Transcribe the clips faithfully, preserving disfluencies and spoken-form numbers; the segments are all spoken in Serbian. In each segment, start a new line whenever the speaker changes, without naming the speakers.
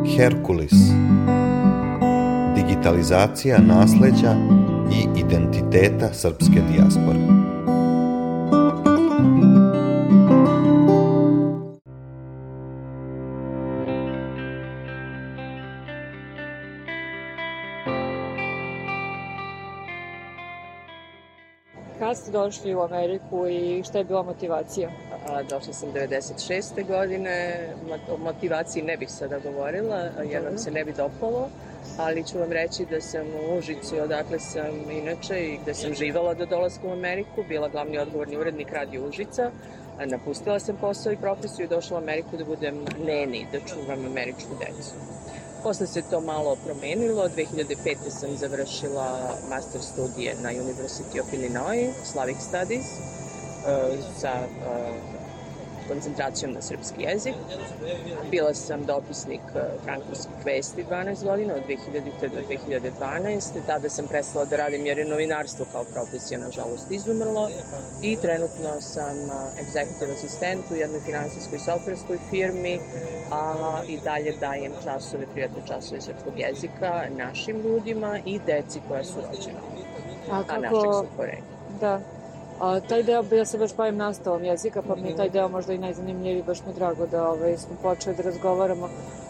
Herkulis. Digitalizacija nasleđa i identiteta srpske dijaspore.
Kad ste došli u Ameriku i šta je bila motivacija?
Došla sam devedeset šeste godine, o motivaciji ne bih sada govorila, jer nam se ne bi dopalo, ali ću vam reći da sam u Užicu, odakle sam inače i gde sam živala do dolaska u Ameriku, bila glavni odgovorni urednik Radio Užica. Napustila sam posao i profesiju i došla u Ameriku da budem neni, da čuvam američku decu. Posle se to malo promenilo, dve hiljade pete sam završila master studije na University of Illinois, Slavic Studies, sa koncentracijom na srpski jezik. Bila sam dopisnik frankovskih vesti dvanaest godina, od dve hiljadite do dve hiljade dvanaeste. Tada sam prestala da radim jer je novinarstvo kao profesija, nažalost, izumrlo. I trenutno sam executive asistent u jednoj finansijskoj softverskoj firmi, a i dalje dajem časove, privatne časove srpskog jezika našim ljudima i deci koja su rođena, a, kako... a našeg su porekla.
Da. A taj deo, ja se baš bavim nastavom jezika, pa mi je taj deo možda i najzanimljiviji, baš mi je drago da ovaj, smo počeli da razgovaramo.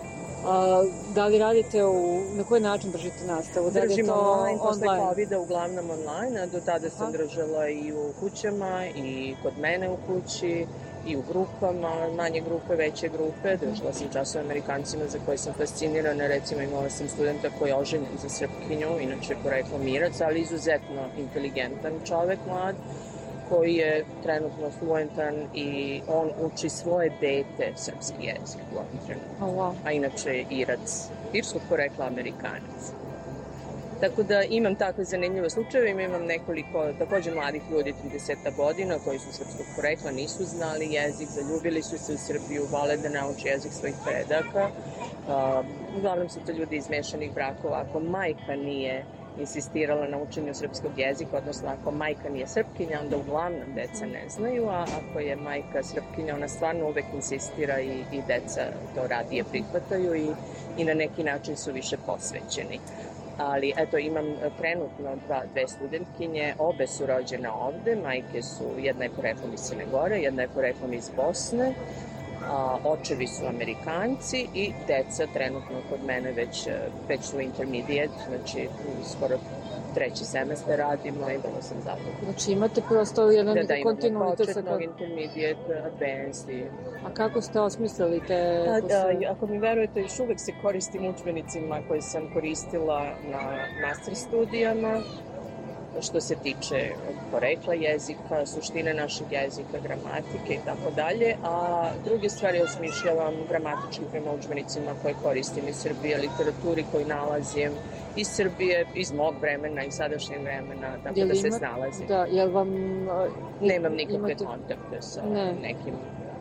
A, da li radite, u, na koji način držite nastavu? Da li
Držim
je to
online, posle
online?
COVID-a uglavnom online, a do tada sam Aha. držala i u kućama, i kod mene u kući, i u grupama, manje grupe, veće grupe. Držala sam časove Amerikancima za koje sam fascinirana. Recimo imala sam studenta koji je oženjen za Srpkinju, inače poreklom Irac, ali izuzetno inteligentan čovek, mlad, koji je trenutno fluentan i on uči svoje dete srpski jezik u ovom trenutku.
Oh, wow.
A inače je Irac, irskog porekla Amerikanac. Tako da imam takve zanimljive slučajeve, imam nekoliko takođe mladih ljudi, trideseta godina, koji su srpskog porekla, nisu znali jezik, zaljubili su se u Srbiju, vole da nauče jezik svojih predaka. Uh, uglavnom su to ljudi iz mešanih brakova. Ako majka nije insistirala na učenju srpskog jezika, odnosno ako majka nije Srpkinja, onda uglavnom deca ne znaju, a ako je majka Srpkinja, ona stvarno uvek insistira i, i deca to radije prihvataju i, i na neki način su više posvećeni. Ali, eto, imam trenutno dva, dve studentkinje, obe su rođene ovde, majke su, jedna je poreklom iz Crne Gore, jedna je poreklom iz Bosne, a, očevi su Amerikanci i deca trenutno kod mene već, već su intermediate, znači skoro treći semestar radimo i vrlo sam zadovoljna.
Znači imate prosto jedan
da, da,
kontinuitet.
Da, imamo početnog, intermediate, advanced i...
A kako ste osmislili te...
A, a, ako mi verujete, još uvek se koristim udžbenicima koje sam koristila na master studijama, što se tiče porekla jezika, suštine našeg jezika, gramatike i tako dalje, a druge stvari osmišljavam gramatički prema udžbenicima koje koristim iz Srbije, literaturi koju nalazim iz Srbije, iz mog vremena i sadašnjeg vremena, tako jel da se ima, snalazim.
Da, jel vam...
Nemam nikakve
imate...
kontakte sa
ne.
nekim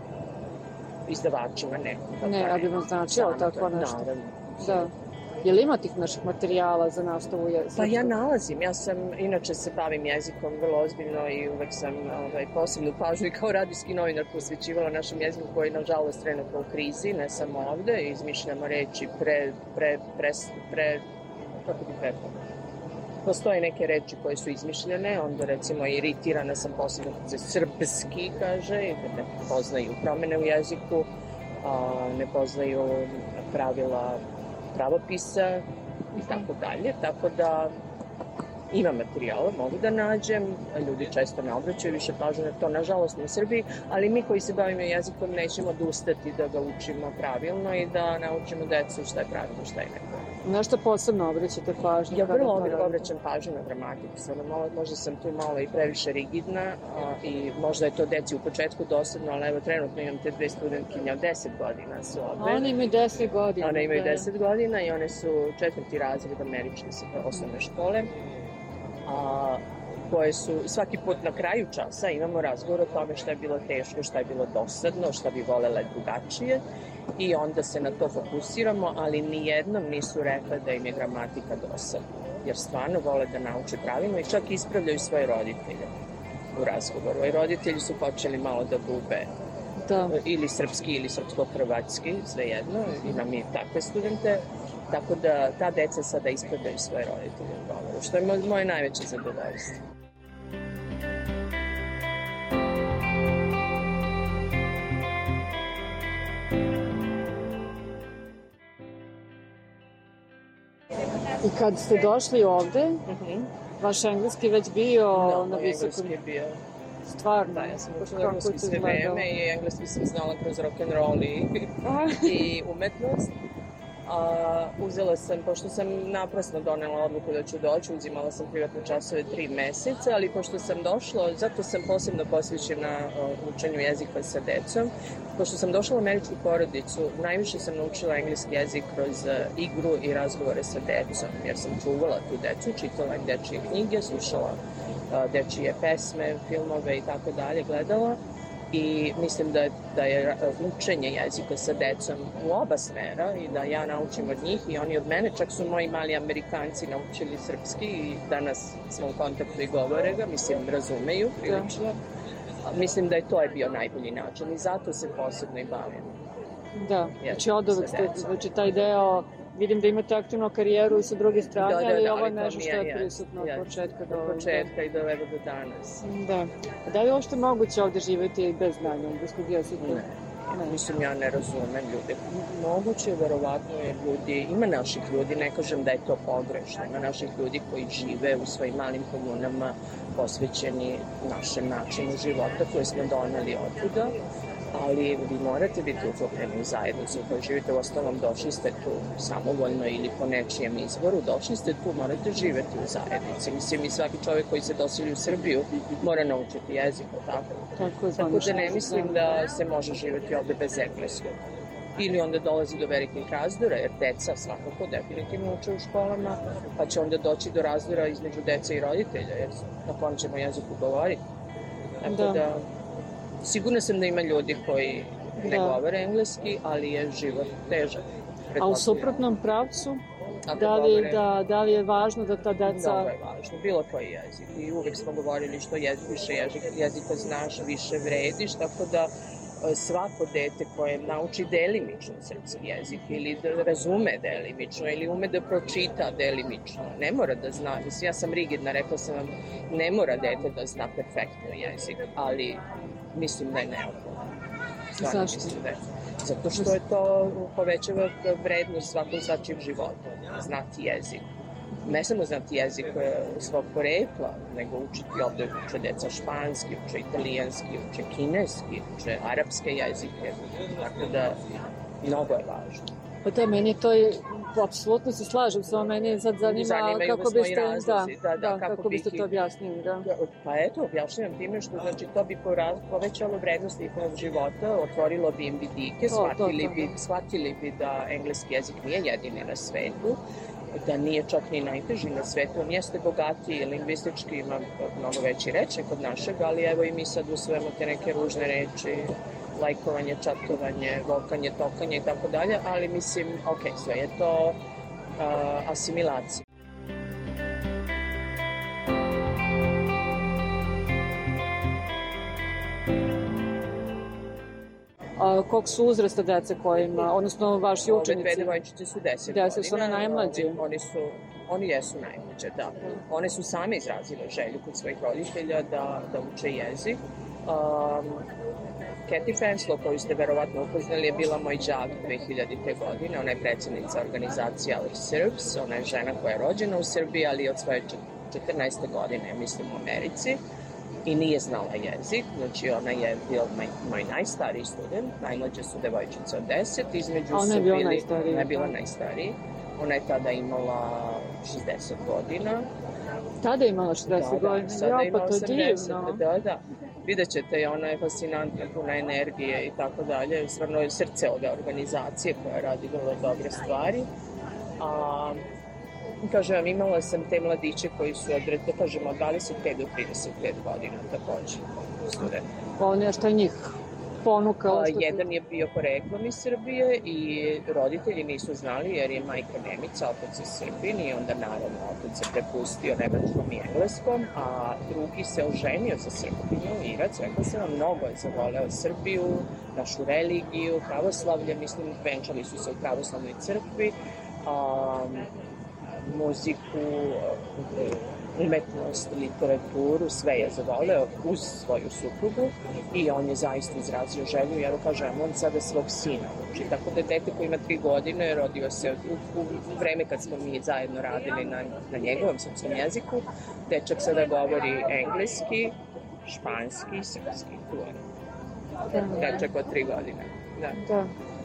izdavačima, nekom.
Ne, a bi vam značilo tako nešto?
Naravno.
Da. Je li ima tih naših materijala za nastavu jezika?
Pa ja nalazim. Ja sam, inače se bavim jezikom vrlo ozbiljno i uvek sam ovaj, posebnu pažnju i kao radijski novinar posvećivala našem jeziku koji je, nažalost, trenutno u krizi, ne samo ovde. Izmišljamo reči pre, pre, pre, pre, kako bih rekao? Postoje neke reči koje su izmišljene, onda recimo iritirana sam posebno kad se srpski kaže, i kad ne poznaju promene u jeziku, a, ne poznaju pravila pravopisa i tako dalje, tako da ima materijala, mogu da nađem, ljudi često ne obraćaju više pažnje na to, nažalost ne u Srbiji, ali mi koji se bavimo jezikom nećemo odustati da ga učimo pravilno i da naučimo decu šta je pravilno, šta je nepravilno.
Na što posebno obraćate pažnju?
Ja vrlo obraćam pažnju na gramatiku, sada malo, možda sam tu malo i previše rigidna a, i možda je to deci u početku dosadno, ali evo trenutno imam te dve studentkinje od deset godina su ovde.
One imaju deset godina.
One imaju deset godina i one su četvrti razred američke osnovne škole. A, koje su svaki put na kraju časa imamo razgovor o tome šta je bilo teško, šta je bilo dosadno, šta bi volele drugačije i onda se na to fokusiramo, ali nijednom nisu rekle da im je gramatika dosadna, jer stvarno vole da nauče pravilno i čak ispravljaju svoje roditelje u razgovoru. I roditelji su počeli malo da gube
Da.
Ili srpski ili srpsko-hrvatski, svejedno, imam i takve studente, tako da ta deca sada ispravljaju svoje roditelje u govoru, što je moje najveće zadovoljstvo.
I kad ste došli ovde,
Uh-huh.
vaš engleski već bio
No,
na
moj
visokom...
engleski je bio...
Stvarno?
Da, ja sam učila
Kako
engleski
to
sve
izgledalo?
vreme i engleski sam znala kroz rock'n'roll i, i umetnost. A, uzela sam, pošto sam naprasno donela odluku da ću doći, uzimala sam privatne časove tri meseca, ali pošto sam došla, zato sam posebno posvećena učenju jezika sa decom. Pošto sam došla u američku porodicu, najviše sam naučila engleski jezik kroz igru i razgovore sa decom, jer sam čuvala tu decu, čitala im dečije knjige, slušala dečije pesme, filmove i tako dalje, gledala. I mislim da je, da je učenje jezika sa decom u oba smera i da ja naučim od njih i oni od mene, čak su moji mali Amerikanci naučili srpski i danas smo u kontaktu i govore ga, mislim, razumeju prilično. Da. Mislim da je to je bio najbolji način i zato se posebno i bavim.
Da, znači od uvek ste, znači taj deo, vidim da imate aktivnu karijeru i sa druge strane, da, da, ali da, ovo je nešto što je, je prisutno od početka do...
Od početka i do evo do danas.
Da. A da li je uopšte moguće ovde živeti bez znanja engleskog jezika?
Ne. Ne. Mislim, ja ne razumem ljude. Moguće, verovatno je ljudi, ima naših ljudi, ne kažem da je to pogrešno, ima naših ljudi koji žive u svojim malim komunama posvećeni našem načinu života koje smo doneli otuda, ali vi morate biti uklopljeni u zajednicu u kojoj živite. U ostalom, došli ste tu samovoljno ili po nečijem izvoru, došli ste tu, morate živeti u zajednici. Mislim, i svaki čovjek koji se doseli u Srbiju mora naučiti jezik, tako?
Tako,
tako da ne mislim da se može živeti ovde bez engleskog. Ili onda dolazi do velikih razdora, jer deca svakako definitivno uče u školama, pa će onda doći do razdora između deca i roditelja, jer na kom ćemo jeziku govoriti. Tako da, da sigurno sam da ima ljudi koji ne da. govore engleski, ali je život težak.
A u suprotnom pravcu, da li, govore, da, da li je važno da ta deca...
Mnogo je važno, bilo koji jezik. I uvek smo govorili što je, više jezika znaš, više vrediš, tako da svako dete koje nauči delimično srpski jezik ili da razume delimično ili ume da pročita delimično, ne mora da zna, mislim, ja sam rigidna, rekla sam vam, ne mora dete da zna perfektno jezik, ali mislim da je neophodno.
Zašto?
Da je. Zato što je to povećava vrednost svakog svačijeg života, znati jezik. Ne samo znati jezik svog porekla, nego učiti ovde uče deca španski, uče italijanski, uče kineski, uče arapske jezike, tako da mnogo je važno.
Pa da, meni to je, apsolutno se slažem sa meni, sad zanima kako biste, razlozi, da, da, da, kako, kako biste to objasnili. Da.
Pa eto, objašnjam time što znači, to bi povećalo vrednost njihovog života, otvorilo bi im vidike, shvatili, to, to, to. Bi, shvatili bi da engleski jezik nije jedini na svetu, da nije čak ni najteži na svetu, on jeste bogatiji, lingvistički ima mnogo veći rečnik od našeg, ali evo i mi sad usvojamo te neke ružne reči, lajkovanje, čatovanje, vokanje, tokanje i tako dalje, ali mislim, ok, sve je to uh, asimilacija.
A koliko su uzrasta dece kojima, odnosno vaši učenici?
Ove dve devojčice su deset
godina.
Deset
su one najmlađe?
Oni, oni, su, oni jesu najmlađe, da. One su same izrazile želju kod svojih roditelja da, da uče jezik. Um, Kathy Fenslow, koju ste verovatno upoznali, je bila moj đak dve hiljadite godine. Ona je predsjednica organizacije Our Serbs. Ona je žena koja je rođena u Srbiji, ali od svoje četrnaeste godine, mislim, u Americi. I nije znala jezik, znači ona je bila moj, moj najstariji student, najmlađe su devojčice od deset, između
ona
su bili...
Najstariji.
Ona je bila najstariji. Ona je tada imala šezdeset godina.
Tada je imala šezdeset
da,
godina?
Da, sada
ja,
ima
pa to
osamdeset,
divno.
da, da. Vidjet ćete, ona je fascinantna, puna energije i tako dalje. Stvarno je srce ove organizacije koja radi vrlo dobre stvari. A, kažem vam, imala sam te mladiće koji su od, da kažemo, od dvadeset pet do trideset pet godina takođe studenti.
Oni, a šta je njih ponukao? Što
Jedan je bio poreklom iz Srbije i roditelji nisu znali jer je majka Nemica, otac je Srbin i onda naravno otac se prepustio nemačkom i engleskom, a drugi se oženio za Srbinju, Irac, rekla sam vam, mnogo je zavoleo Srbiju, našu religiju, pravoslavlje, mislim, venčali su se u pravoslavnoj crkvi, um, muziku, umetnost, literaturu, sve je zavoleo uz svoju suprugu i on je zaista izrazio želju, jer kaže, on sada svog sina uči. Tako da dete koji ima tri godine rodio se u, u vreme kad smo mi zajedno radili na, na njegovom srpskom jeziku. Dečak sada govori engleski, španski i srpski. Tu je. Dečak od tri godine. Da.
Da.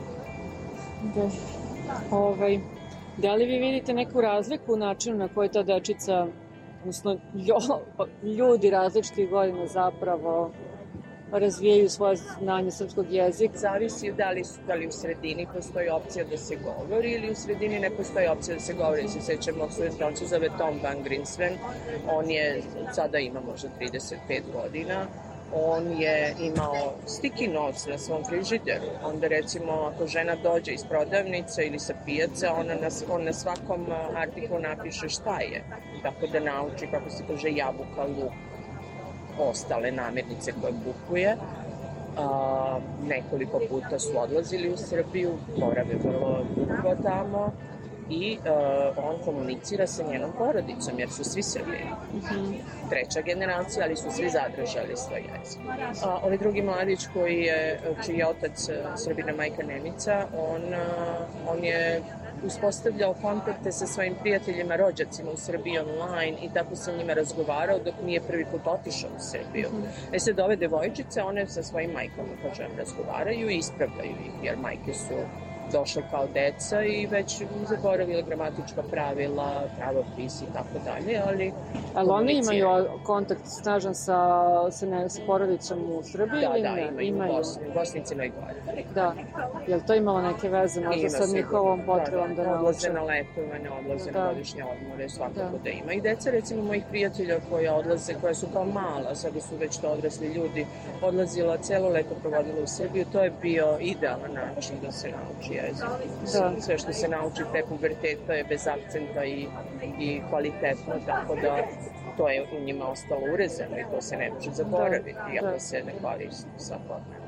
Da. Ovaj, da li vi vidite neku razliku u načinu na koji ta dečica, odnosno ljudi različitih godina zapravo razvijaju svoje znanje srpskog jezika?
Zavisi da li, da li u sredini postoji opcija da se govori ili u sredini ne postoji opcija da se govori. Se sećamo, on se zove Tom Van Grinsven, on je, sada ima možda trideset pet godina, on je imao sticky notes na svom frižideru. Onda recimo ako žena dođe iz prodavnice ili sa pijaca, ona na, on na svakom artiklu napiše šta je. Tako da nauči kako se kaže jabuka, luk, ostale namirnice koje kupuje. A, nekoliko puta su odlazili u Srbiju, borave vrlo dugo tamo i uh, on komunicira sa njenom porodicom, jer su svi Srbini. Mm-hmm. Treća generacija, ali su svi zadržali svoj jezik. A, ovaj drugi mladić koji je, čiji je otac Srbina, majka Nemica, on, uh, on je uspostavljao kontakte sa svojim prijateljima, rođacima u Srbiji online i tako sa njima razgovarao dok nije prvi put otišao u Srbiju. Mm-hmm. E sad ove devojčice, one sa svojim majkama, kažem, razgovaraju i ispravljaju ih, jer majke su došle kao deca i već zaboravile gramatička pravila, pravopis i tako dalje, ali...
Ali oni imaju kontakt snažan sa, sa, ne, sa porodicom u Srbiji?
Da,
ili
da,
ne?
imaju, imaju. U Bosni, u Bosni i Crnoj Gori.
Da, je li to imalo neke veze možda sa njihovom potrebom da, da, da nauče?
Odlaze na letovanje, odlaze da. na godišnje odmore, svakako da. da ima. I deca, recimo, mojih prijatelja koje odlaze, koje su kao mala, sada su već to odrasli ljudi, odlazila, celo leto provodila u Srbiju, to je bio idealan način da se nauči jezik. Da. Sve što se nauči pre puberteta je bez akcenta i, i kvalitetno, tako da to je u njima ostalo urezano i to se ne može zaboraviti, da, iako da. se ne koristi svakodnevno.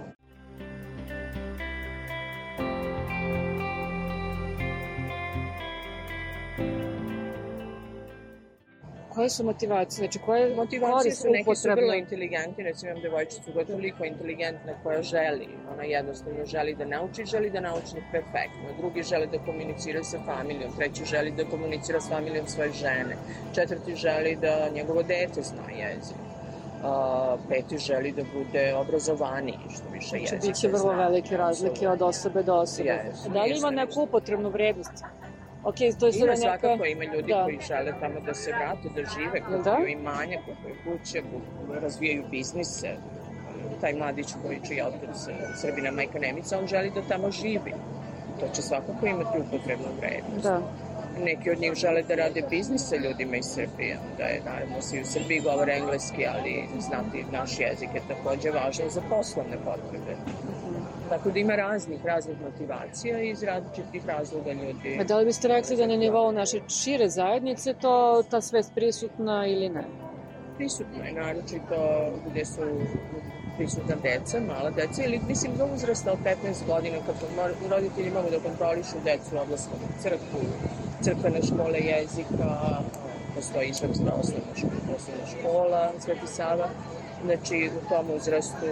Koje su motivacije? Znači, koje
motivacije su, neki su vrlo inteligentni, recimo imam devojčicu koja je toliko inteligentna koja želi, ona jednostavno želi da nauči, želi da nauči perfektno, drugi želi da komunicira sa familijom, treći želi da komunicira s familijom svoje žene, četvrti želi da njegovo dete zna jezik. Uh, peti želi da bude obrazovaniji, što više jezika zna.
Biće vrlo velike razlike od osobe do osobe. Yes, da li ima neku upotrebnu vrednost? Okay, to je
ima
neka...
svakako, ima ljudi da. koji žele tamo da se vrate, da žive, kupuju da? imanje, kupuju kuće, kupuju, razvijaju biznise. Taj mladić koji čiji je otac Srbina, majka Nemica, on želi da tamo živi. To će svakako imati upotrebnu vrednost. Da. Neki od njih žele da rade biznis sa ljudima iz Srbije, da je naravno svi u Srbiji govore engleski, ali znati naš jezik je takođe važan za poslovne potrebe. Tako da ima raznih, raznih motivacija i iz različitih razloga ljudi.
A da li biste rekli da na nivou naše šire zajednice to ta svest prisutna ili ne?
Prisutna je, naročito gde su prisutna deca, mala deca, ili mislim do uzrasta od petnaest godina kad roditelji mogu da kontrolišu decu odlaskom u crkvu, crkvene škole jezika, postoji srpska osnovna škola, osnovna škola, Sveti Sava. Znači u tom uzrastu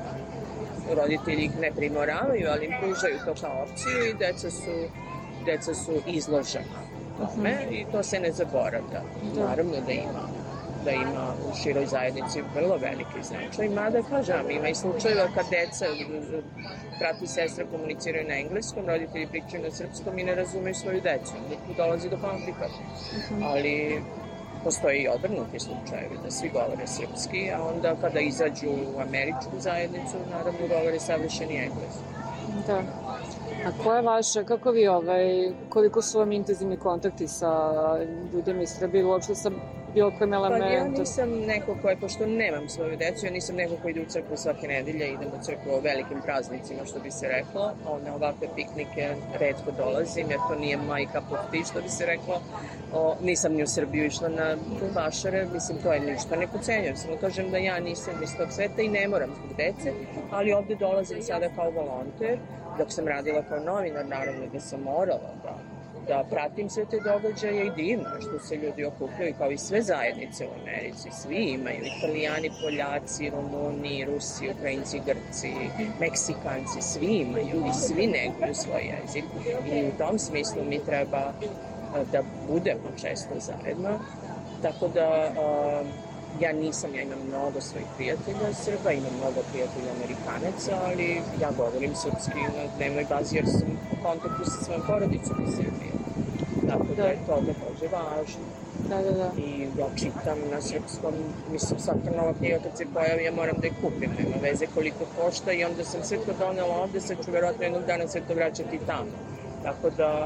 roditelji ih ne primoravaju, ali im pružaju to kao opciju i deca su, deca su izložena tome i to se ne zaboravlja. Naravno da ima, da ima u široj zajednici vrlo veliki značaj. Mada, kažem, ima i slučajeva kad deca, brat i sestra komuniciraju na engleskom, roditelji pričaju na srpskom i ne razumeju svoju decu. Dolazi do konflikata. Ali postoje i obrnuti slučajevi da svi govore srpski, a onda kada izađu u američku zajednicu, naravno govore savršeni engleski.
Da. A ko je vaša, kako vi, ovaj, koliko su vam intenzivni kontakti sa ljudima iz Srbije, uopšte sa bilo kojem elementu?
Pa ja nisam neko koje, pošto nemam svoju decu, ja nisam neko koji ide u crkvu svake nedelje, idem u crkvu o velikim praznicima, što bi se reklo, a na ovakve piknike retko dolazim, jer to nije my cup of tea, što bi se reklo. O, nisam ni u Srbiju išla na vašare, mislim, to je ništa, ne pocenjujem, samo kažem da ja nisam iz tog sveta i ne moram zbog dece, ali ovde dolazim sada kao volonter, dok sam radila kao novinar, naravno da sam morala da da pratim sve te događaje i divno što se ljudi okupljaju kao i sve zajednice u Americi. Svi imaju, Italijani, Poljaci, Rumuni, Rusi, Ukrajinci, Grci, Meksikanci, svi imaju i svi neguju svoj jezik. I u tom smislu mi treba da budemo često zajedno. Tako da ja nisam, ja imam mnogo svojih prijatelja Srba, imam mnogo prijatelja Amerikanaca, ali ja govorim srpski na dnevnoj bazi jer sam u kontaktu sa svojom porodicom iz Srbije. Tako da je to takođe važno.
Da, da, da.
I ja čitam na srpskom, mislim, svaka nova knjiga kad se pojavi, ja moram da je kupim, nema veze koliko košta i onda sam sve to donela ovde, sad ću verovatno jednog dana sve to vraćati tamo. Tako da,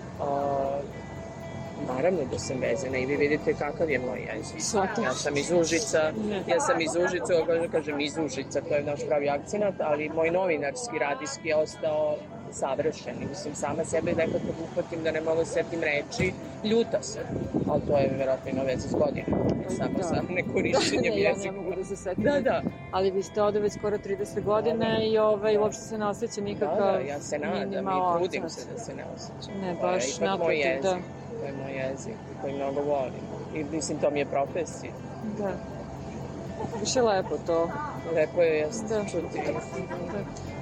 a, naravno da sam vezana i vi vidite kakav je moj jezik. Ja sam iz Užica, ja sam iz Užica, kažem, kažem iz Užica, to je naš pravi akcenat, ali moj novinarski, radijski je ostao savršen. Mislim, sama sebe nekad kad uhvatim da ne mogu setim reči, ljuta se. Ali to je vjerojatno ima veze s godinama. Samo da. Sa nekorišćenjem jezika.
Ja ne mogu da se setim.
Da, da.
Ali vi ste ovde već skoro trideset godine da, i ovaj, uopšte se ne osjeća nikakav
da, da, ja se nadam i trudim se da se ne osjećam.
Ne, baš naprotiv, da.
To je moj jezik koji mnogo volim. I mislim, to mi je profesija.
Da. Više lepo to.
Lepo je jest
da.
Čuti.
Da.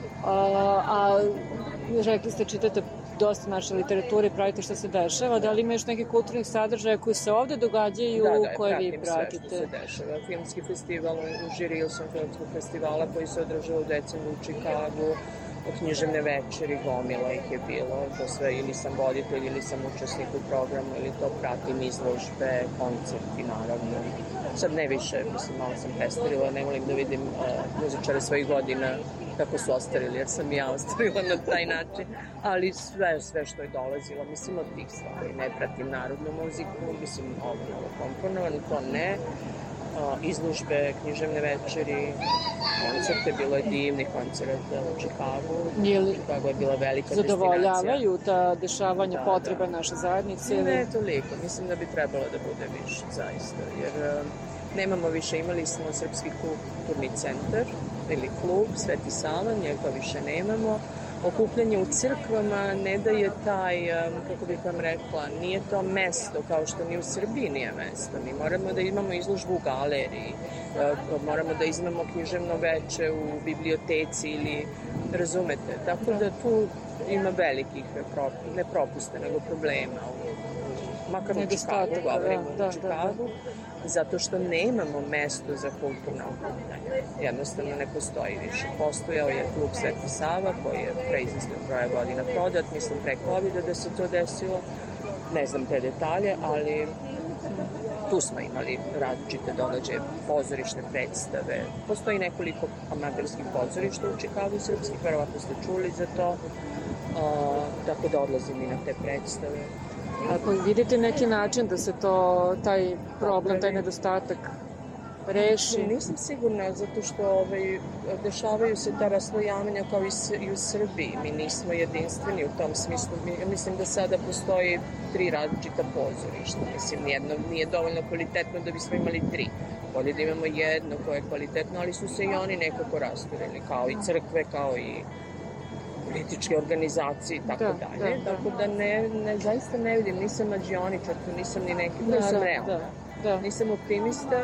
A, a rekli ste, čitate dosta naše literature i pratite što se dešava, da li ima još nekih kulturnih sadržaja koji se ovde događaju,
da, da,
koje vi pratite?
Da, da, pratim sve što se dešava. Filmski festival u žiriju sam filmskog festivala koji se održava u decembru u Čikagu, o književne večeri, gomila ih je bilo, to sve ili sam voditelj ili sam učesnik u programu ili to pratim, izložbe, koncerti naravno. Sad ne više, mislim, malo sam pestarila, ne volim da vidim uh, muzičare svojih godina kako su ostarili, jer sam i ja ostarila na taj način, ali sve, sve što je dolazilo, mislim, od tih stvari, ne pratim narodnu muziku, mislim, ovo novo komponovano, to ne, uh, izložbe, književne večeri, koncerte, bilo je divnih koncerta u Čikagu. Čikagu je bila velika destinacija.
Zadovoljavaju ta dešavanja
da,
potreba
da.
naše zajednice? Ili?
Ne toliko, mislim da bi trebalo da bude više, zaista, jer um, nemamo više, imali smo Srpski kulturni centar ili klub Sveti Sava, njega više nemamo. Okupljanje u crkvama ne daje taj, kako bih vam rekla, nije to mesto kao što ni u Srbiji nije mesto. Mi moramo da imamo izložbu u galeriji, moramo da imamo književno veče u biblioteci ili, razumete, tako da tu ima velikih, ne propusta, nego problema. Makar u Čikagu, govorimo
da,
u Čikagu, zato što nemamo mesto za kulturno okupljanje. Jednostavno ne postoji više. Postojao je klub Sveti Sava koji je pre izvesnog broja godina prodat, mislim pre kovida da se to desilo, ne znam te detalje, ali tu smo imali različite događaje, pozorišne predstave. Postoji nekoliko amaterskih pozorišta u Čikagu srpskih, verovatno ste čuli za to, uh, tako da odlazim i na te predstave.
Ako vidite neki način da se to, taj problem, taj nedostatak reši?
Nisam sigurna, zato što ovaj, dešavaju se ta raslojavanja kao i u Srbiji. Mi nismo jedinstveni u tom smislu. Mi, mislim da sada postoji tri različita pozorišta. Mislim, jedno nije dovoljno kvalitetno da bismo imali tri. Bolje da imamo jedno koje je kvalitetno, ali su se i oni nekako rasturili, kao i crkve, kao i političke organizacije i tako
da,
dalje.
Da,
tako da ne, ne, zaista ne vidim, nisam mađioničar, nisam ni neki,
da,
nisam
da,
realna.
Da, da.
Nisam optimista,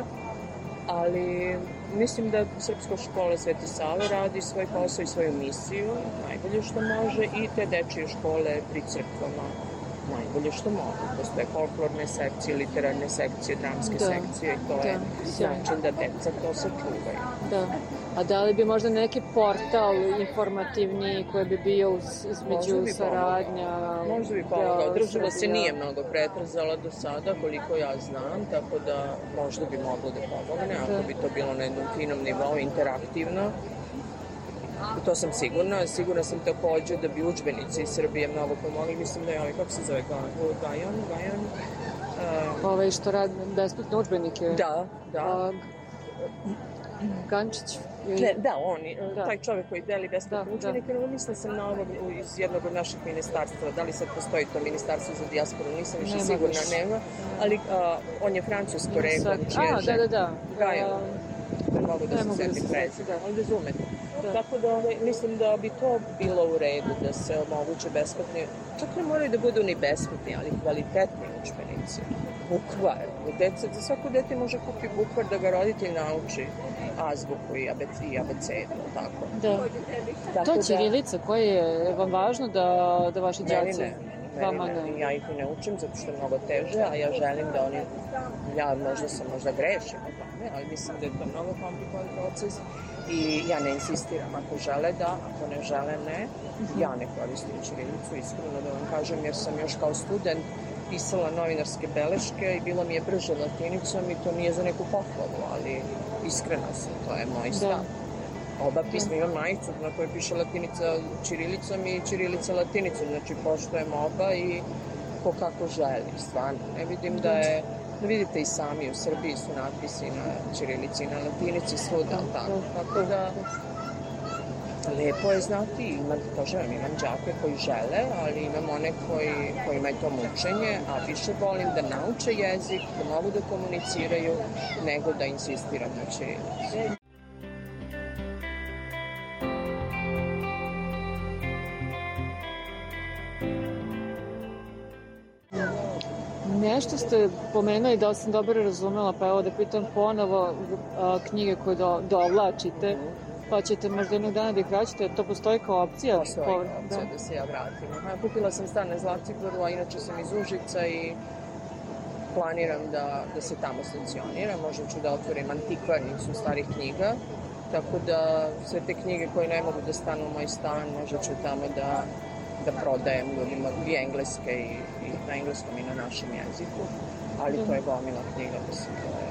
ali mislim da Srpska škola Sveti Save radi svoj posao i svoju misiju, najbolje što može, i te dečije škole pri crkvama najbolje što mogu. Postoje folklorne sekcije, literarne sekcije, dramske da, sekcije i to da, je način da deca to sačuvaju.
Da. A da li bi možda neki portal informativni koji bi bio između bi saradnja?
Možda bi pomogao. Država se nije mnogo pretrzala do sada, koliko ja znam, tako da možda bi moglo da pomogne, ako da. bi to bilo na jednom finom nivou, interaktivno. To sam sigurna. Sigurna sam takođe da bi udžbenici iz Srbije mnogo pomogli. Mislim da je ovaj, kako se zove, Gajan, Gajan, Uh,
Ove, što radi besplatne udžbenike.
da, da.
A, Gančić. Ili...
Ne, da, on,
Da.
taj čovjek koji deli besplatne
Da,
udžbenike, no, mislila sam na ovog iz jednog od naših ministarstva, da li sad postoji to ministarstvo za dijasporu, nisam više
Nema
sigurna,
više.
nema, ali a, on je francusko reklom, čije
A, da, da, da.
Gajeva. Ne mogu da
Ne
se
mogu da
sjetim
se
prezime,
sjetim, da.
ali razumete.
Da.
Tako da ovaj, mislim da bi to bilo u redu, da se omoguće besplatni, čak ne moraju da budu ni besplatni, ali kvalitetni udžbenici. Bukvar. Deca, za svako dete može kupiti bukvar da ga roditelj nauči azbuku i abecedu, tako.
Da.
Tako
To
da-
ćirilica, koje je vam važno da, da vaši
Meni
đaci...
ne,
Vama
meni ne.
ne.
Ja ih i ne učim zato što je mnogo teže, a ja želim da oni, ja možda sam, možda grešim o tome, ali mislim da je to mnogo komplikovan proces i ja ne insistiram, ako žele da, ako ne žele ne, ja ne koristim ćirilicu, iskreno da vam kažem, jer sam još kao student pisala novinarske beleške i bilo mi je brže latinicom i to nije za neku pohvalu, ali iskreno sam, to je moj stav. Oba pisma, imam majicu na kojoj piše latinica ćirilicom i ćirilica latinicom, znači poštujem oba i ko kako želi, stvarno. Ne vidim da je, da vidite i sami, u Srbiji su natpisi na ćirilici i na latinici svuda, tako. Tako da, lepo je znati, imam, kažem, imam đake koji žele, ali imam one koji, kojima je to mučenje, a više volim da nauče jezik, da mogu da komuniciraju, nego da insistiram na ćirilici.
Nešto ste pomenuli da sam dobro razumela, pa evo da pitam ponovo a, knjige koje do, dovlačite, pa ćete možda jednog dana da ih vraćate, to postoji kao opcija?
Postoji kao opcija da. da se ja vratim. Aha, kupila sam stan na Zlatiboru, a inače sam iz Užica i planiram da, da se tamo stacioniram. Možda ću da otvorim antikvarnicu starih knjiga, tako da sve te knjige koje ne mogu da stanu u moj stan, možda ću tamo da da prodajem ljudima i engleske i, i na engleskom i na našem jeziku, ali to je gomila knjiga, mislim, to je...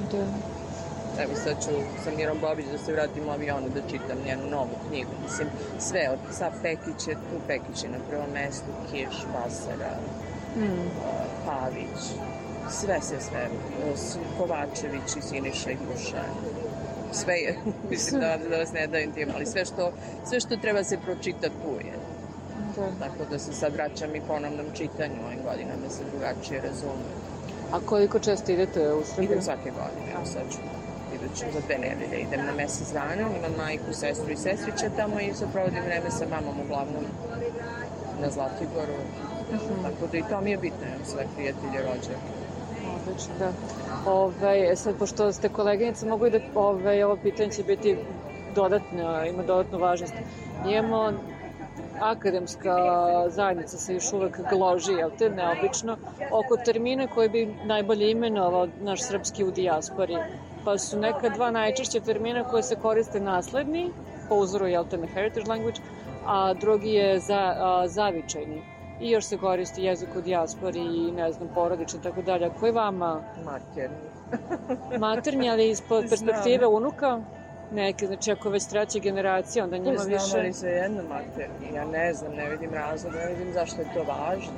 Da.
Evo sad ću sa Mirom Bobić da se vratim u avionu da čitam njenu novu knjigu, mislim, sve od sa Pekić je tu, Pekić je na prvom mestu, Kirš, Basara, mm. uh, Pavić, sve, sve, sve, Kovačević i Siniša i Kušan. Sve je, mislim da, da vas ne dajem tim, ali sve što, sve što treba se pročita tu je. Da. Tako da se sad vraćam i ponovnom čitanju ovim godinama se drugačije razume.
A koliko često idete u Srbiju?
Idem svake godine, evo sad ću, iduću za dve nedelje, idem na mesec dana, imam majku, sestru i sestrića tamo i sad provodim vreme sa mamom uglavnom na Zlatiboru, uh-huh. Tako da i to mi je bitno, imam sve prijatelje, rođake.
Odlično, da. Ove, sad, pošto ste koleginice, mogu i da ove, ovo pitanje će biti dodatno, ima dodatnu važnost. Imamo akademska zajednica se još uvek gloži, jel te, neobično, oko termina koji bi najbolje imenovao naš srpski u dijaspori. Pa su neka dva najčešće termina koje se koriste nasledni, po uzoru, jel te, na heritage language, a drugi je za, a, zavičajni. I još se koristi jezik u dijaspori i, ne znam, porodični, tako dalje. Koji je vama?
Materni.
Materni, ali iz perspektive unuka? Neke, znači ako već treća generacija, onda njima više...
Znam, ali sve jedno materni. Ja ne znam, ne vidim razlog, ne vidim zašto je to važno.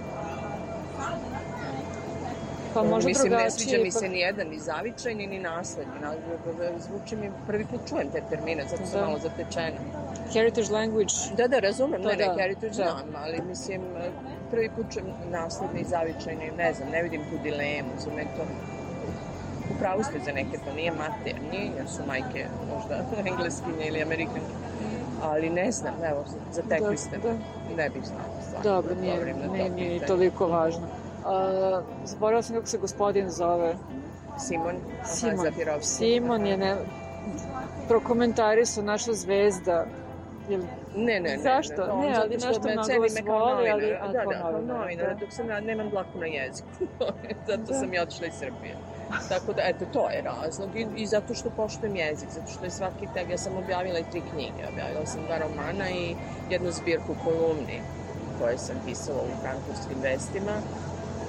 Pa možda
Mislim,
drugačije...
ne sviđa mi se ni jedan, ni zavičajni, ni naslednji. Zvuči mi, prvi put čujem te termine, zato sam da. malo zatečena.
Heritage language...
Da, da, razumem,
to
ne, ne,
da.
heritage da. znam, ali mislim, prvi put čujem nasledni, zavičajni, ne znam, ne vidim tu dilemu, za me to... Upravo ste za neke, to nije maternji, jer su majke možda engleskinje ili amerikanke, ali ne znam, evo, zatekli ste me, ne bih znala stvarno.
Dobro, nije, nije, nije toliko važno. Uh, zaboravila sam kako se gospodin zove.
Simon,
Simon.
Aha, Zafirovski.
Simon je ne... prokomentarisao naša zvezda. Jel...
Ne, ne, ne.
Zašto?
Ne,
ne ali nešto mnogo vas voli, ali...
Da, da, kao novinar, dok sam ja nemam dlaku na jeziku. Zato da. sam i otišla iz Srbije. Tako da, eto, to je razlog. I, i zato što poštujem jezik, zato što je svaki teg, ja sam objavila i tri knjige. Objavila sam dva romana i jednu zbirku kolumni koje sam pisala u frankfurskim vestima.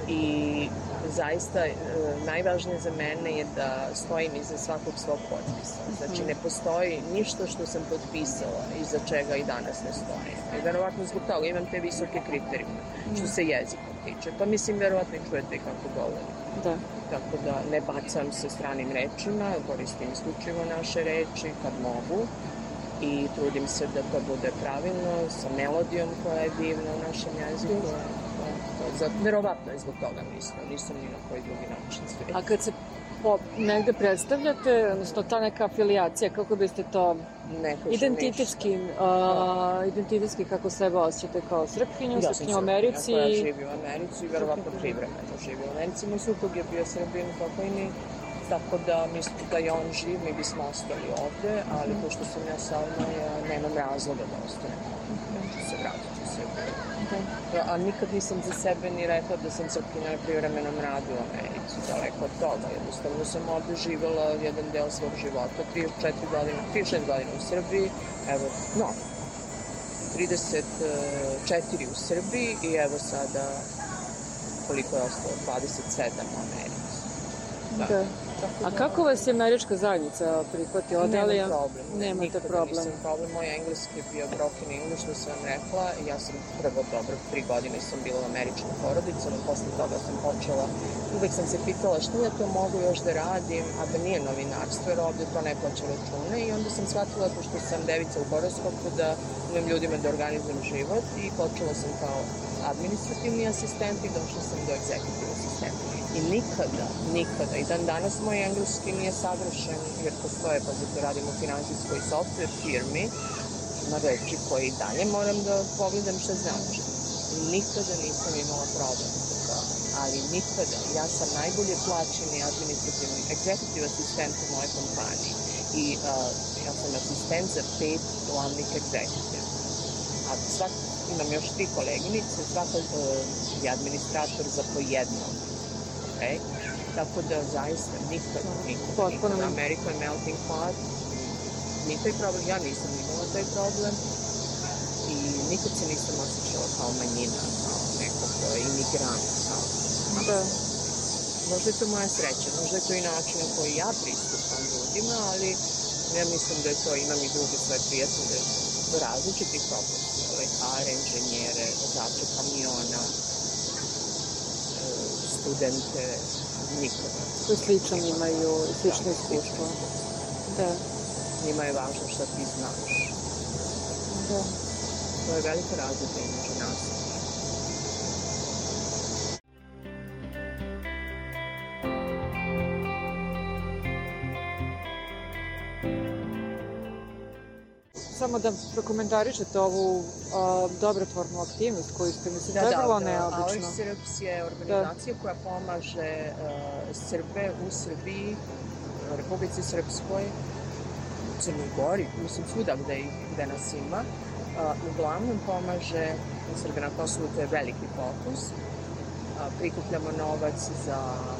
i zaista e, najvažnije za mene je da stojim iza svakog svog potpisa. Znači, ne postoji ništa što sam potpisala iza čega i danas ne stojim. I verovatno zbog toga imam te visoke kriterijume što se jezikom tiče. Pa mislim, verovatno i čujete kako govorim.
Da.
Tako da ne bacam se stranim rečima, koristim isključivo naše reči kad mogu i trudim se da to bude pravilno, sa melodijom koja je divna u našem jeziku. Verovatno je zbog toga mislim, nisam ni na koji drugi način sve.
A kad se po, negde predstavljate, odnosno ta neka afilijacija, kako biste to identitetski, uh, identitetski kako sebe osjećate kao Srpkinju,
ja
Srpkinju u Americi?
Ja živim u Americi i verovatno privremeno živim u Americi. Moj suprug je bio Srbin pokojni, tako da mislim da je on živ, mi bismo ostali ovde, ali mm. pošto sam ja sama, ja nemam razloga da ostanem. Mm. Se vratit ću se. Okay. A nikad nisam za sebe ni rekla da sam Srpkinja na privremenom radu u Americi, daleko od toga. Jednostavno sam ovde živjela jedan deo svog života, trideset četiri godine, trideset šest godina u Srbiji, evo, no, trideset četiri u Srbiji i evo sada, koliko je ostalo, dvadeset sedam u Americi. Da.
Da. A kako vas je američka zajednica prihvatila?
Nemam problem.
Nemate
Nikada
problem.
nisam problem. Moj engleski je bio broken English, što sam vam rekla. Ja sam prvo dobro, tri godine sam bila u američkom porodicom, posle toga sam počela. Uvek sam se pitala što ja to mogu još da radim, a da nije novinarstvo, jer ovde to ne plaća račune. I onda sam shvatila, pošto sam devica u horoskopu, da imam ljudima da organizujem život i počela sam kao administrativni asistent i došla sam do executive asistenta. I nikada, nikada, i dan danas moj engleski nije savršen, jer postoje, pa zato radim u finansijskoj software firmi, na reči koje i dalje moram da pogledam šta znači. Nikada nisam imala problem sa to, ali nikada. Ja sam najbolje plaćeni administrativni executive asistent u mojoj kompaniji i uh, ja sam asistent za pet glavnih executive. A svak, imam još tri koleginice, svaka uh, je administrator za po jednom. Okay. Tako da zaista nikad, nikad, nikad. Amerika je melting pot, ni taj problem, ja nisam imala taj problem i nikad se nisam osjećala kao manjina, kao nekog imigrant, kao...
Da.
Možda je to moja sreća, možda je to i način na koji ja pristupam ljudima, ali ja mislim da je to, imam i druge svoje prijatelje do različitih oblasti, lekare, inženjere, vozače kamiona, studente, nikada.
Koji slično imaju, slično da, iskustvo. Da.
Njima je važno šta ti znaš.
Da.
To je velika razlika između nas.
Samo da prokomentarišete ovu uh, dobrotvornu aktivnost koju ste mislim da, trebalo
da,
neobično.
A Our Serbs je organizacija da. koja pomaže uh, Srbe u Srbiji, u Republici Srpskoj, u Crnoj Gori, mislim svuda gde, gde nas ima. Uh, uglavnom pomaže Srbe na Kosovu, to je veliki fokus. Uh, prikupljamo novac za...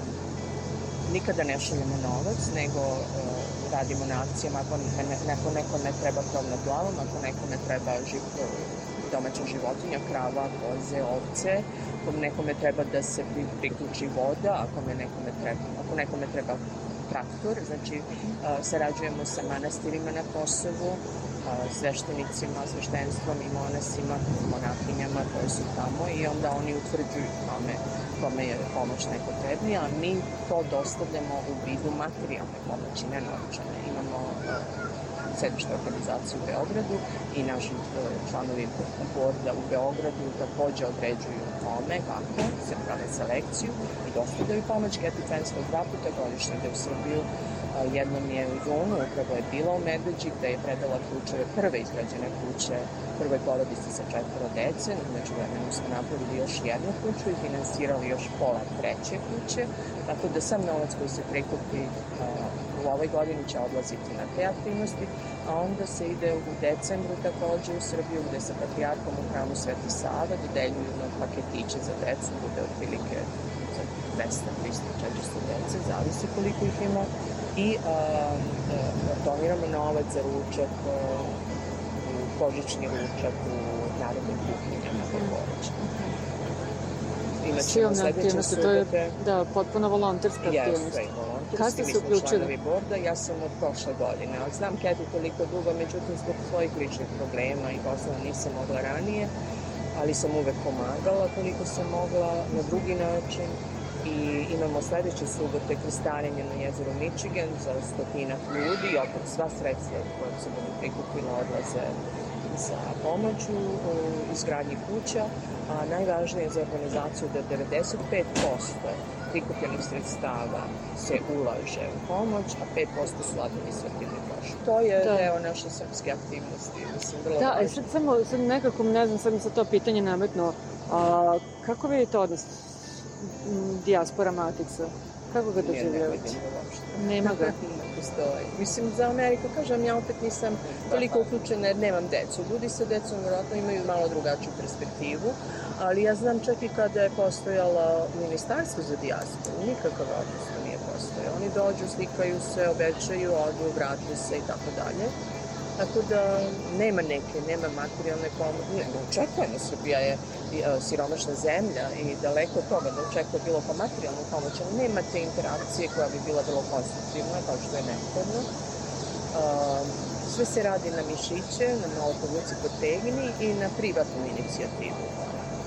Nikada ne šaljemo novac, nego uh, radimo na akcijama ako ne, neko, neko ne treba krov nad glavom, ako neko ne treba živ, domaća životinja, krava, koze, ovce, ako nekome treba da se priključi voda, ako nekome treba, ako nekome treba traktor, znači uh, sarađujemo sa manastirima na Kosovu, uh, sveštenicima, sveštenstvom i monasima, monahinjama koje su tamo i onda oni utvrđuju tome kome je pomoć najpotrebnija, a mi to dostavljamo u vidu materijalne pomoći, ne novčane. Imamo uh, sedište organizacije u Beogradu i naši uh, članovi borda u Beogradu takođe određuju tome kako se prave selekciju i dostavljaju pomoć. Geti Fensko dva puta godišnje ide u Srbiju. Uh, jednom je u junu, upravo je bila u Medveđi gde je predala ključeve prve izgrađene kuće prvoj porodici sa četvoro dece. Među vremenu smo napravili još jednu kuću i finansirali još pola treće kuće. Tako da sam novac koji se prikupi uh, u ovoj godini će odlaziti na te aktivnosti, a onda se ide u decembru takođe u Srbiju gde sa patrijarkom u hramu Sveti Sava dodeljuju na paketiće za decu, bude otprilike za dvesta, trista, četiristo dece, zavisi koliko ih ima i uh, uh, doniramo novac za ručak, uh, božićni ručak u narodnim kuhinjama po Božiću. imat ćemo
Silne
sledeće
aktivnosti, to je,
subote.
da, potpuno volonterska aktivnost.
Jeste, i volonterski,
Kad ste
mi
se
smo
uključili?
članovi borda, ja sam od prošle godine, ali znam Keti toliko dugo, međutim zbog svojih ličnih problema i poslova nisam mogla ranije, ali sam uvek pomagala koliko sam mogla na drugi način i imamo sledeće subote krstarenje na jezeru Michigan za stotinak ljudi i opet sva sredstva koja se budu prikupila odlaze za pomoć u izgradnji kuća, a najvažnije za organizaciju da devedeset pet posto prikupljenih sredstava se ulaže u pomoć, a pet posto su administrativni troškovi. To je
Da.
deo naše srpske aktivnosti, mislim, vrlo
Da,
važno.
e sad samo, sad nekako, ne znam, sad mi se to pitanje nametno, a, kako vidite odnos m, dijaspora matica? Kako ga
Nije, ne
doživljavate?
vidim ga uopšte.
Nema ga.
Ne postoji. Mislim, za Ameriku, kažem, ja opet nisam toliko uključena jer nemam decu. Ljudi sa decom vjerojatno imaju malo drugačiju perspektivu, ali ja znam čak i kada je postojalo ministarstvo za dijasporu, nikakav odnos to nije postojao. Oni dođu, slikaju se, obećaju, odu, vrate se i tako dalje. Tako da nema neke, nema materijalne pomoći. Ne, ne očekujemo, Srbija je siromašna zemlja i daleko od toga da očekuje bilo po materijalnu pomoć, ali nema te interakcije koja bi bila vrlo konstruktivna, kao što je neophodno. Sve se radi na mišiće, na malo povuci potegni i na privatnu inicijativu.